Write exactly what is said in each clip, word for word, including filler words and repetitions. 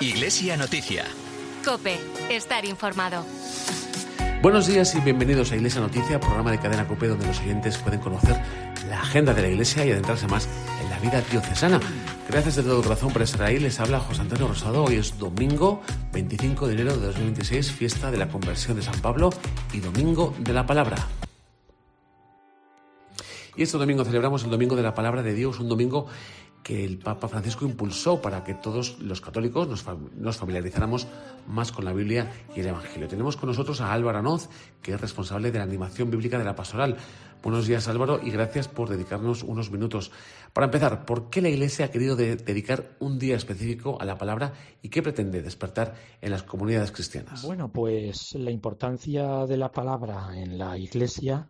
Iglesia Noticia. COPE. Estar informado. Buenos días y bienvenidos a Iglesia Noticia, programa de Cadena COPE donde los oyentes pueden conocer la agenda de la Iglesia y adentrarse más en la vida diocesana. Gracias de todo corazón por estar ahí. Les habla José Antonio Rosado. Hoy es domingo veinticinco de enero de dos mil veintiséis, fiesta de la conversión de San Pablo y domingo de la palabra. Y este domingo celebramos el Domingo de la Palabra de Dios, un domingo que el Papa Francisco impulsó para que todos los católicos nos, nos familiarizáramos más con la Biblia y el Evangelio. Tenemos con nosotros a Álvaro Anoz, que es responsable de la animación bíblica de la Pastoral. Buenos días, Álvaro, y gracias por dedicarnos unos minutos. Para empezar, ¿por qué la Iglesia ha querido de- dedicar un día específico a la palabra y qué pretende despertar en las comunidades cristianas? Bueno, pues la importancia de la palabra en la Iglesia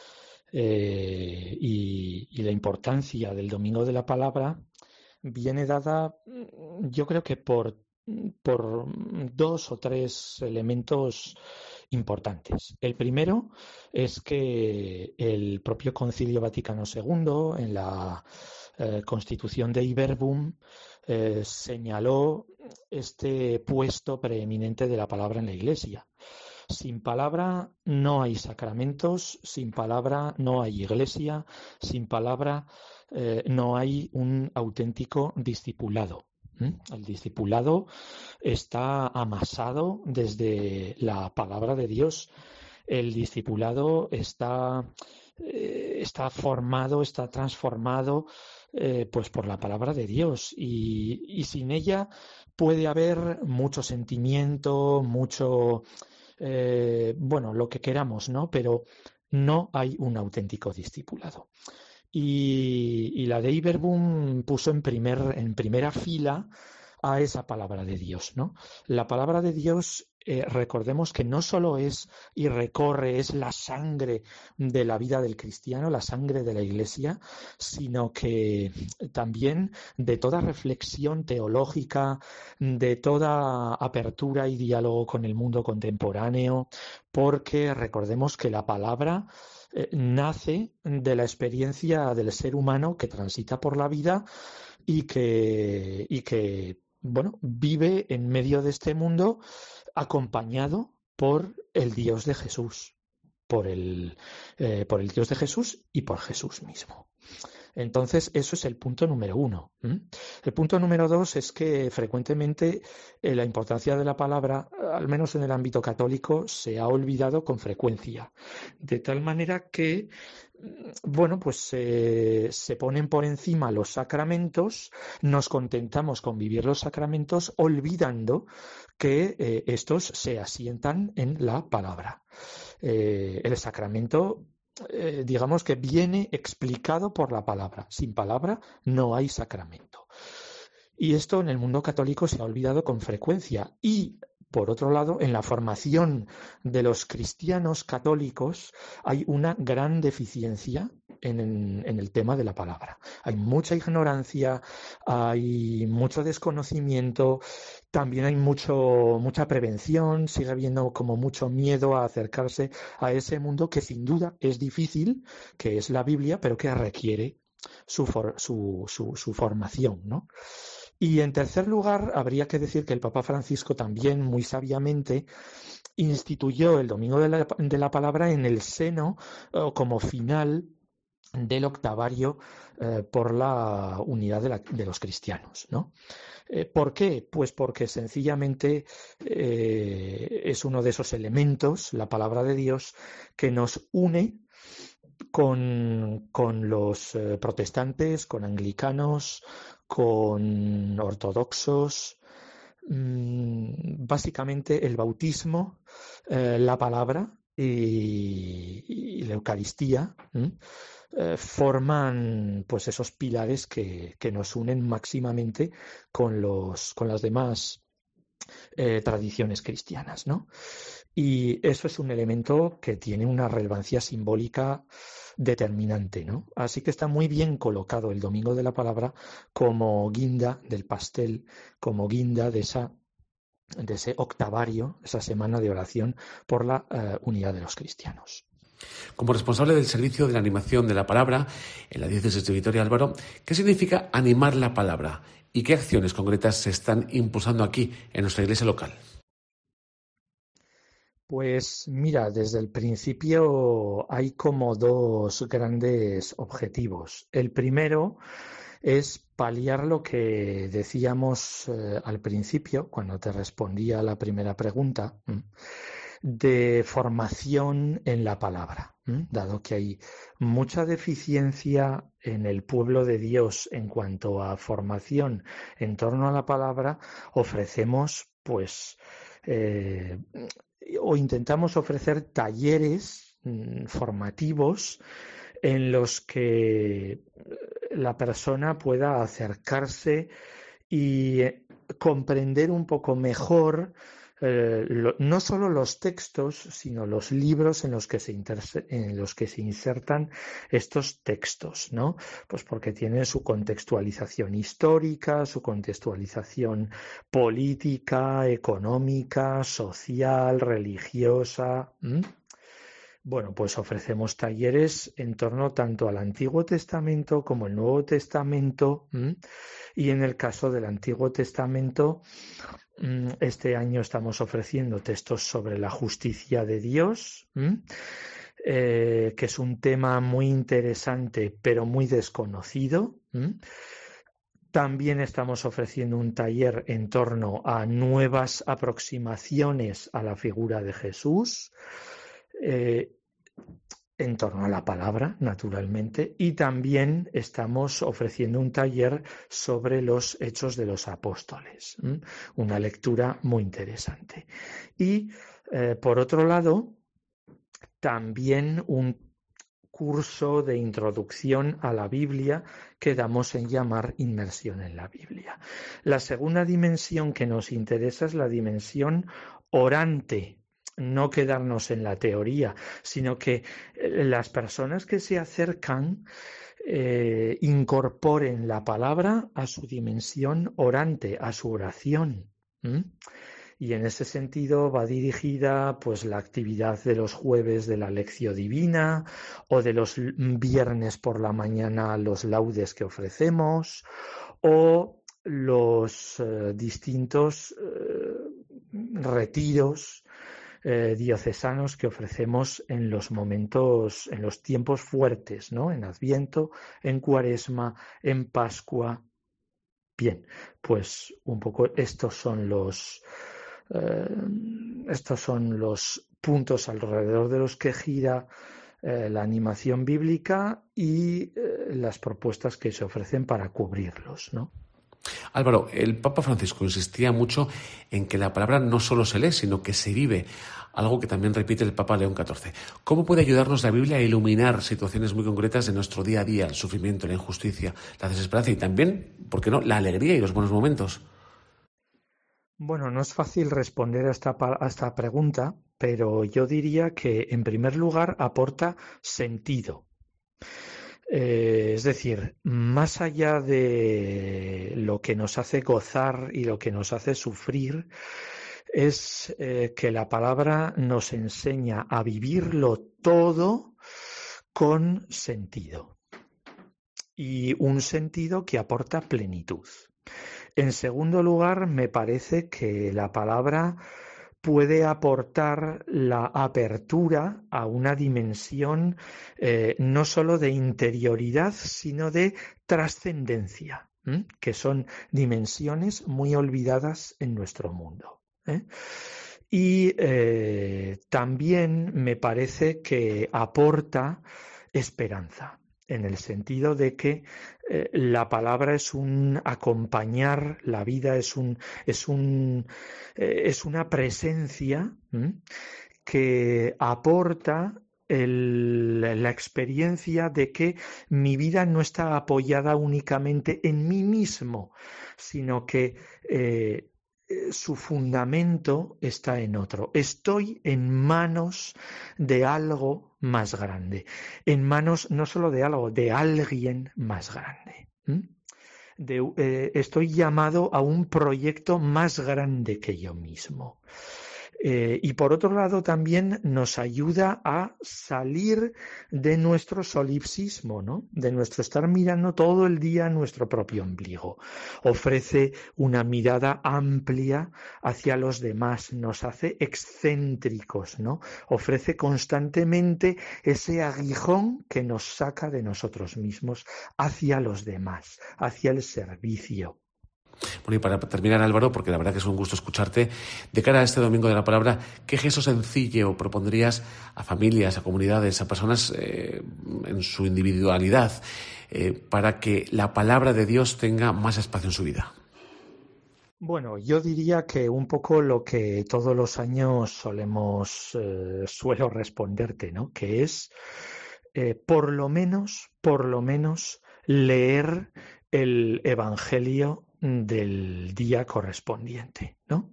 eh, y, y la importancia del Domingo de la Palabra viene dada, mm, yo creo que por, por dos o tres elementos importantes. El primero es que el propio Concilio Vaticano segundo, en la eh, Constitución de Iberbum, eh, señaló este puesto preeminente de la palabra en la Iglesia. Sin palabra no hay sacramentos, sin palabra no hay iglesia, sin palabra eh, no hay un auténtico discipulado. ¿Mm? El discipulado está amasado desde la palabra de Dios. El discipulado está, eh, está formado, está transformado eh, pues por la palabra de Dios y, y sin ella puede haber mucho sentimiento, mucho eh, bueno, lo que queramos, ¿no? Pero no hay un auténtico discipulado. Y, y la de Iberbum puso en, primer, en primera fila a esa palabra de Dios, ¿no? La palabra de Dios, eh, recordemos que no solo es y recorre, es la sangre de la vida del cristiano, la sangre de la Iglesia, sino que también de toda reflexión teológica, de toda apertura y diálogo con el mundo contemporáneo, porque recordemos que la palabra eh, nace de la experiencia del ser humano que transita por la vida y que, y que bueno, vive en medio de este mundo acompañado por el Dios de Jesús, por el, eh, por el Dios de Jesús y por Jesús mismo. Entonces, eso es el punto número uno. ¿m? El punto número dos es que frecuentemente eh, la importancia de la palabra, al menos en el ámbito católico, se ha olvidado con frecuencia. De tal manera que, bueno, pues eh, se ponen por encima los sacramentos, nos contentamos con vivir los sacramentos, olvidando que eh, estos se asientan en la palabra. Eh, el sacramento Eh, digamos que viene explicado por la palabra. Sin palabra no hay sacramento. Y esto en el mundo católico se ha olvidado con frecuencia. Y, por otro lado, en la formación de los cristianos católicos hay una gran deficiencia en, en el tema de la palabra. Hay mucha ignorancia, hay mucho desconocimiento, también hay mucho, mucha prevención, sigue habiendo como mucho miedo a acercarse a ese mundo que sin duda es difícil, que es la Biblia, pero que requiere su, for, su, su, su formación, ¿no? Y en tercer lugar, habría que decir que el Papa Francisco también muy sabiamente instituyó el Domingo de la, de la Palabra en el seno eh, como final del octavario eh, por la unidad de, la, de los cristianos, ¿no? Eh, ¿Por qué? Pues porque sencillamente eh, es uno de esos elementos, la palabra de Dios, que nos une con, con los eh, protestantes, con anglicanos, con ortodoxos, mmm, básicamente el bautismo, eh, la palabra y, y la Eucaristía ¿m? Eh, forman pues esos pilares que, que nos unen máximamente con los con las demás eh, tradiciones cristianas, ¿no? Y eso es un elemento que tiene una relevancia simbólica determinante, ¿no? Así que está muy bien colocado el Domingo de la Palabra como guinda del pastel, como guinda de esa de ese octavario, esa semana de oración por la uh, unidad de los cristianos. Como responsable del servicio de la animación de la palabra en la diócesis de Vitoria, Álvaro, ¿qué significa animar la palabra y qué acciones concretas se están impulsando aquí en nuestra iglesia local? Pues mira, desde el principio hay como dos grandes objetivos. El primero es paliar lo que decíamos eh, al principio, cuando te respondía a la primera pregunta, de formación en la palabra, dado que hay mucha deficiencia en el pueblo de Dios en cuanto a formación en torno a la palabra, ofrecemos pues eh, o intentamos ofrecer talleres mmm, formativos en los que la persona pueda acercarse y comprender un poco mejor eh, lo, no solo los textos, sino los libros en los que se interse, en los que se insertan estos textos, ¿no? Pues porque tienen su contextualización histórica, su contextualización política, económica, social, religiosa. ¿m? Bueno, pues ofrecemos talleres en torno tanto al Antiguo Testamento como el Nuevo Testamento, ¿m? Y en el caso del Antiguo Testamento, este año estamos ofreciendo textos sobre la justicia de Dios, eh, que es un tema muy interesante pero muy desconocido. También estamos ofreciendo un taller en torno a nuevas aproximaciones a la figura de Jesús, eh, en torno a la palabra, naturalmente, y también estamos ofreciendo un taller sobre los Hechos de los Apóstoles, ¿m? Una lectura muy interesante. Y, eh, por otro lado, también un curso de introducción a la Biblia que damos en llamar Inmersión en la Biblia. La segunda dimensión que nos interesa es la dimensión orante. No quedarnos en la teoría, sino que las personas que se acercan eh, incorporen la palabra a su dimensión orante, a su oración. ¿Mm? Y en ese sentido va dirigida pues la actividad de los jueves de la lección divina o de los viernes por la mañana los laudes que ofrecemos o los eh, distintos eh, retiros Eh, diocesanos que ofrecemos en los momentos, en los tiempos fuertes, ¿no? En Adviento, en Cuaresma, en Pascua. Bien, pues un poco estos son los eh, estos son los puntos alrededor de los que gira eh, la animación bíblica y eh, las propuestas que se ofrecen para cubrirlos, ¿no? Álvaro, el Papa Francisco insistía mucho en que la palabra no solo se lee, sino que se vive, algo que también repite el Papa León catorce. ¿Cómo puede ayudarnos la Biblia a iluminar situaciones muy concretas de nuestro día a día, el sufrimiento, la injusticia, la desesperanza y también, ¿por qué no?, la alegría y los buenos momentos? Bueno, no es fácil responder a esta, a esta pregunta, pero yo diría que, en primer lugar, aporta sentido. Eh, es decir, más allá de lo que nos hace gozar y lo que nos hace sufrir, es eh, que la palabra nos enseña a vivirlo todo con sentido. Y un sentido que aporta plenitud. En segundo lugar, me parece que la palabra puede aportar la apertura a una dimensión eh, no solo de interioridad, sino de trascendencia, ¿eh? Que son dimensiones muy olvidadas en nuestro mundo, ¿eh? Y eh, también me parece que aporta esperanza, en el sentido de que eh, la palabra es un acompañar, la vida es un es un eh, es una presencia ¿m? que aporta el, la experiencia de que mi vida no está apoyada únicamente en mí mismo, sino que eh, su fundamento está en otro. Estoy en manos de algo más grande, en manos no solo de algo, de alguien más grande. ¿Mm? De, eh, estoy llamado a un proyecto más grande que yo mismo. Eh, y por otro lado también nos ayuda a salir de nuestro solipsismo, ¿no? De nuestro estar mirando todo el día nuestro propio ombligo. Ofrece una mirada amplia hacia los demás, nos hace excéntricos, ¿no? Ofrece constantemente ese aguijón que nos saca de nosotros mismos hacia los demás, hacia el servicio. Bueno, y para terminar, Álvaro, porque la verdad que es un gusto escucharte, de cara a este Domingo de la Palabra, ¿qué gesto sencillo propondrías a familias, a comunidades, a personas eh, en su individualidad eh, para que la palabra de Dios tenga más espacio en su vida? Bueno, yo diría que un poco lo que todos los años solemos, eh, suelo responderte, ¿no? Que es, eh, por lo menos, por lo menos, leer el Evangelio del día correspondiente, ¿no?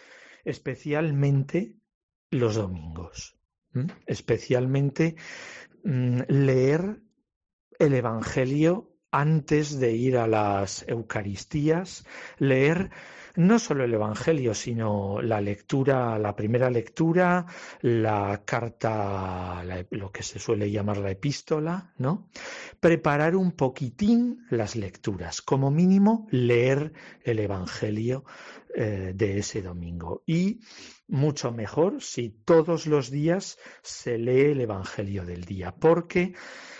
Especialmente los domingos, ¿m? Especialmente mmm, leer el Evangelio antes de ir a las Eucaristías, leer no solo el Evangelio, sino la lectura, la primera lectura, la carta, la, lo que se suele llamar la epístola, ¿no? Preparar un poquitín las lecturas, como mínimo leer el Evangelio eh, de ese domingo. Y mucho mejor si todos los días se lee el Evangelio del día, porque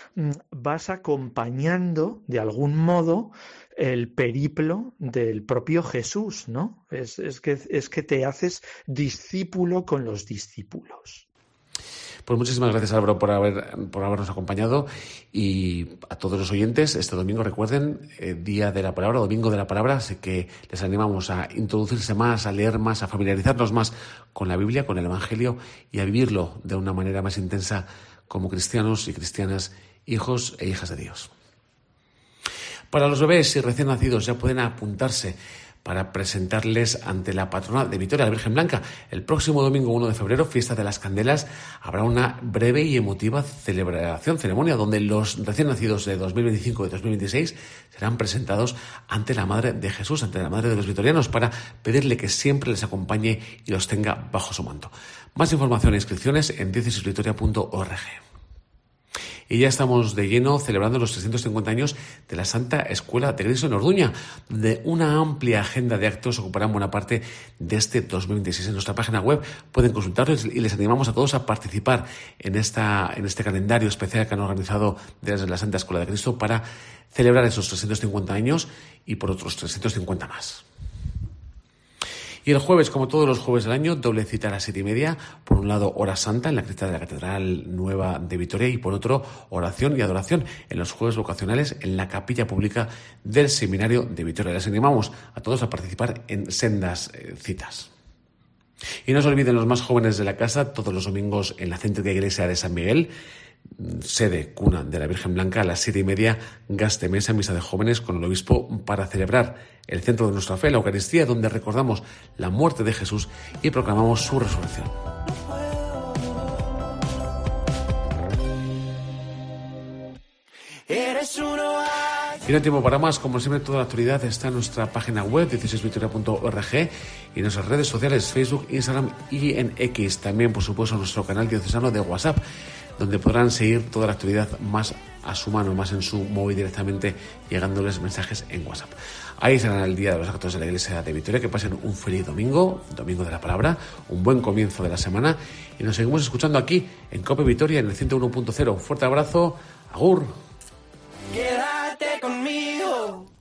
vas acompañando de algún modo el periplo del propio Jesús, ¿no? Es, es, que, es que te haces discípulo con los discípulos. Pues muchísimas gracias, Álvaro, por, haber, por habernos acompañado, y a todos los oyentes, este domingo recuerden, eh, Día de la Palabra, Domingo de la Palabra, así que les animamos a introducirse más, a leer más, a familiarizarnos más con la Biblia, con el Evangelio, y a vivirlo de una manera más intensa como cristianos y cristianas, hijos e hijas de Dios. Para los bebés y recién nacidos ya pueden apuntarse para presentarles ante la patrona de Vitoria, la Virgen Blanca. El próximo domingo uno de febrero, fiesta de las Candelas, habrá una breve y emotiva celebración, ceremonia, donde los recién nacidos de dos mil veinticinco y dos mil veintiséis serán presentados ante la Madre de Jesús, ante la Madre de los vitorianos, para pedirle que siempre les acompañe y los tenga bajo su manto. Más información e inscripciones en diócesis vitoria punto org. Y ya estamos de lleno celebrando los trescientos cincuenta años de la Santa Escuela de Cristo en Orduña, donde una amplia agenda de actos ocuparán buena parte de este dos mil veintiséis. En nuestra página web pueden consultarlos y les animamos a todos a participar en, esta, en este calendario especial que han organizado desde la Santa Escuela de Cristo para celebrar esos trescientos cincuenta años y por otros trescientos cincuenta más. Y el jueves, como todos los jueves del año, doble cita a las siete y media. Por un lado, hora santa en la cripta de la Catedral Nueva de Vitoria, y por otro, oración y adoración en los jueves vocacionales en la capilla pública del Seminario de Vitoria. Les animamos a todos a participar en sendas eh, citas. Y no se olviden los más jóvenes de la casa, todos los domingos en la céntrica iglesia de San Miguel, sede cuna de la Virgen Blanca, a las siete y media, gaste mesa, misa de jóvenes con el obispo para celebrar el centro de nuestra fe, la Eucaristía, donde recordamos la muerte de Jesús y proclamamos su resurrección. Y no hay tiempo para más. Como siempre, toda la actualidad está en nuestra página web, diócesis vitoria punto org, y en nuestras redes sociales, Facebook, Instagram y en X. También, por supuesto, nuestro canal diocesano de WhatsApp, donde podrán seguir toda la actualidad más a su mano, más en su móvil directamente, llegándoles mensajes en WhatsApp. Ahí será el día de los actos de la Iglesia de Vitoria. Que pasen un feliz domingo, Domingo de la Palabra, un buen comienzo de la semana, y nos seguimos escuchando aquí en COPE Vitoria en el ciento uno punto cero. Un fuerte abrazo, agur. Quédate conmigo.